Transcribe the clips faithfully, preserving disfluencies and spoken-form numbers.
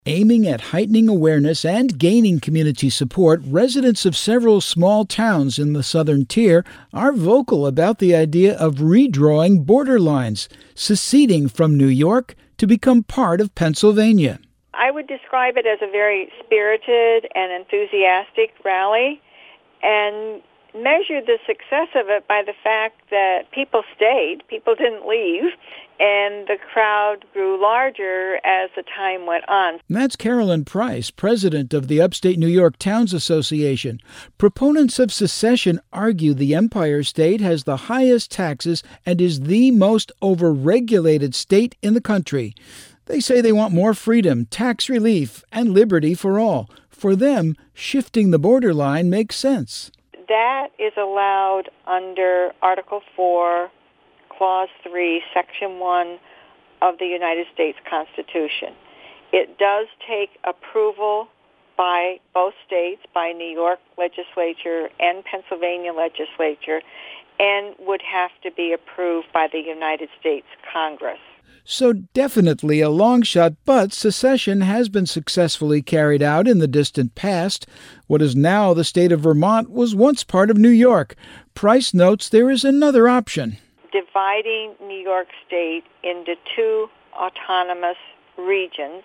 Aiming at heightening awareness and gaining community support, residents of several small towns in the southern tier are vocal about the idea of redrawing border lines, seceding from New York to become part of Pennsylvania. I would describe it as a very spirited and enthusiastic rally, and measure the success of it by the fact that people stayed, people didn't leave, and the crowd grew larger as the time went on. That's Carolyn Price, president of the Upstate New York Towns Association. Proponents of secession argue the Empire State has the highest taxes and is the most overregulated state in the country. They say they want more freedom, tax relief, and liberty for all. For them, shifting the borderline makes sense. That is allowed under Article four, Clause three, Section one of the United States Constitution. It does take approval by both states, by New York legislature and Pennsylvania legislature, and would have to be approved by the United States Congress. So definitely a long shot, but secession has been successfully carried out in the distant past. What is now the state of Vermont was once part of New York. Price notes there is another option. Dividing New York State into two autonomous regions,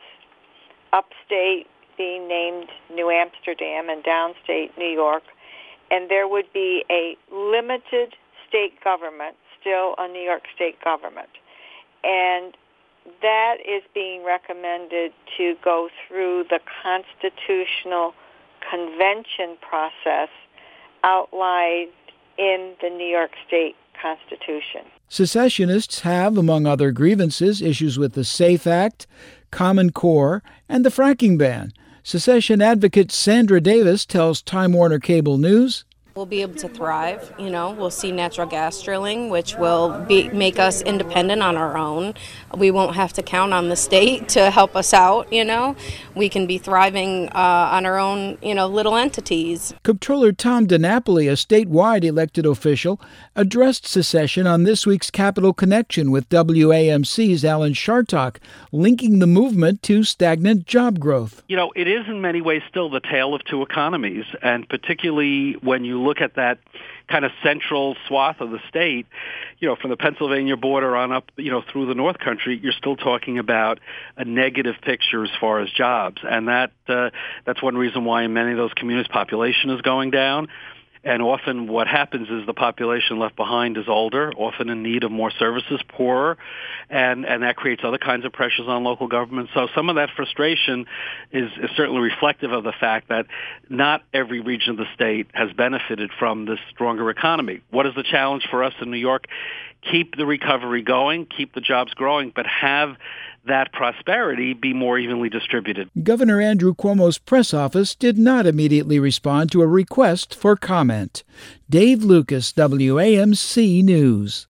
upstate being named New Amsterdam and downstate New York, and there would be a limited state government, still a New York state government. And that is being recommended to go through the constitutional convention process outlined in the New York State Constitution. Secessionists have, among other grievances, issues with the SAFE Act, Common Core, and the fracking ban. Secession advocate Sandra Davis tells Time Warner Cable News, we'll be able to thrive, you know, we'll see natural gas drilling, which will be, make us independent on our own. We won't have to count on the state to help us out, you know. We can be thriving uh, on our own, you know, little entities. Comptroller Tom DiNapoli, a statewide elected official, addressed secession on this week's Capital Connection with W A M C's Alan Chartock, linking the movement to stagnant job growth. You know, it is in many ways still the tale of two economies, and particularly when you look at that kind of central swath of the state, you know, from the Pennsylvania border on up, you know, through the North Country, you're still talking about a negative picture as far as jobs. And that uh, that's one reason why in many of those communities population is going down. And often what happens is the population left behind is older, often in need of more services, poorer, and, and that creates other kinds of pressures on local government. So some of that frustration is, is certainly reflective of the fact that not every region of the state has benefited from this stronger economy. What is the challenge for us in New York? Keep the recovery going, keep the jobs growing, but have that prosperity be more evenly distributed. Governor Andrew Cuomo's press office did not immediately respond to a request for comment. Dave Lucas, W A M C News.